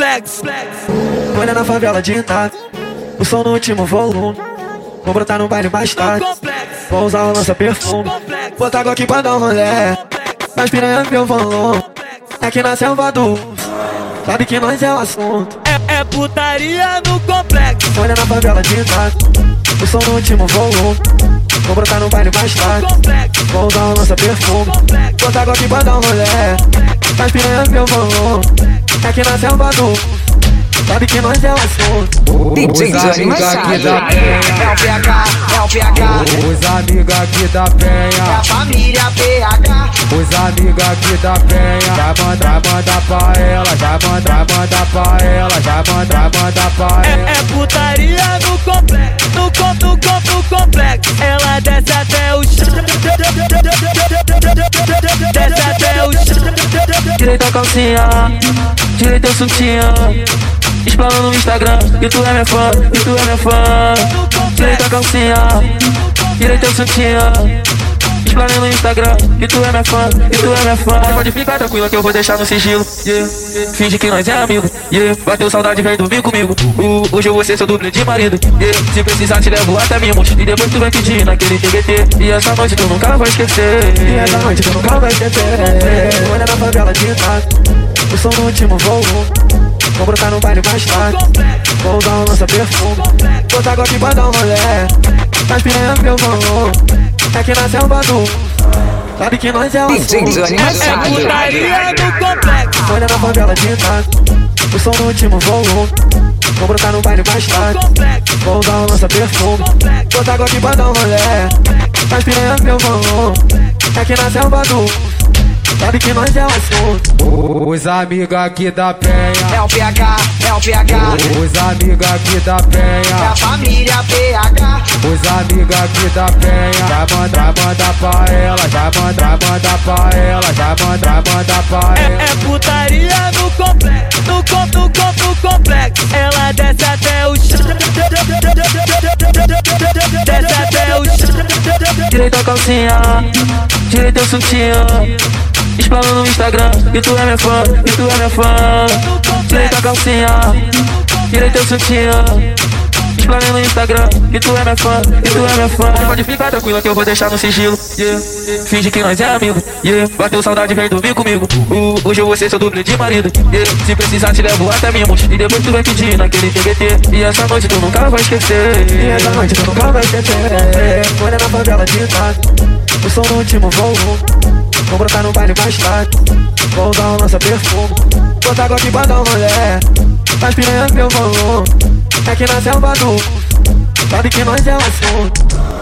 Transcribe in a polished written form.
Complex. Olha na favela de Itália, o som no último volume. Vou brotar no baile mais tarde, vou usar o lança-perfume. Botar água aqui pra dar um rolé, mas piranha meu volume. Aqui na selva do sabe que nós é o assunto. É putaria no complexo. Olha na favela de Itália, o som no último volume. Vou brotar no baile mais tarde, vou usar o lança-perfume. Botar água aqui pra dar um rolé, mas piranha meu volume. Aqui na selva do sabe que nós é o assunto. DJ Johnny Machado. É o PH, é o PH. Os amigos aqui da Penha, É a família PH. os amigos aqui da Penha. Já manda pra ela, já manda pra ela, já manda pra ela. É putaria no complexo. No complexo. Ela desce até o chão. Desce até o chão. Direita a calcinha, direita o sutiã. Explana no Instagram, que tu é minha fã, que tu é minha fã. Direita a calcinha, direita o sutiã. Explana no Instagram, que tu é minha fã, que tu é minha fã. Pode ficar tranquila que eu vou deixar no sigilo, yeah. Finge que nós é amigo, yeah. Bateu saudade, vem dormir comigo. Hoje eu vou ser seu dublê de marido, yeah. Se precisar te levo até mimos, e depois tu vai pedir naquele TBT. E essa noite tu nunca vai esquecer, e essa noite tu nunca vai esquecer. Olha na favela de Itália, o som no último volume. Vou brotar no baile mais tarde, vou usar um lança-perfume. Botar água aqui pra dar um rolé, mas piranha meu volume. Aqui na selva do sabe que nós é o DJ assunto. Johnny É Machado. putaria no complexo. Olha na favela de Itália, o som no último volume. Vou brotar no baile mais tarde, vou usar um lança-perfume. Botar água aqui pra dar um rolé, mas piranha meu volume. Aqui na selva do sabe que nós é o assunto. Os amigos aqui da Penha, É o PH, é o PH. os amigos aqui da É a Penha, família PH. os amigos aqui da Penha. Já manda pra ela, já manda pra ela, já manda pra ela. É putaria no complexo. No complexo. Ela desce até o chão. Desce até o chão. direita a calcinha, direita o sutiã. Explana no Instagram, que tu é minha fã, que tu é minha fã. Direita a calcinha, direita o sutiã. Explana no Instagram, que tu é minha fã, que tu é minha fã. Pode ficar tranquila que eu vou deixar no sigilo, yeah. Finge que nós é amigo, yeah. Bateu saudade, vem dormir comigo. Hoje eu vou ser seu dublê de marido, yeah. Se precisar te levo até mimos, e depois tu vai pedir naquele TBT. E essa noite tu nunca vai esquecer, E essa noite tu nunca vai esquecer. Olha na favela de Itália, o som no último volume. Vou brotar no baile mais tarde, vou usar um lança-perfume. Botar água aqui pra dar um rolé, mas piranha meu volume. Aqui na selva do sabe que nós é o assunto.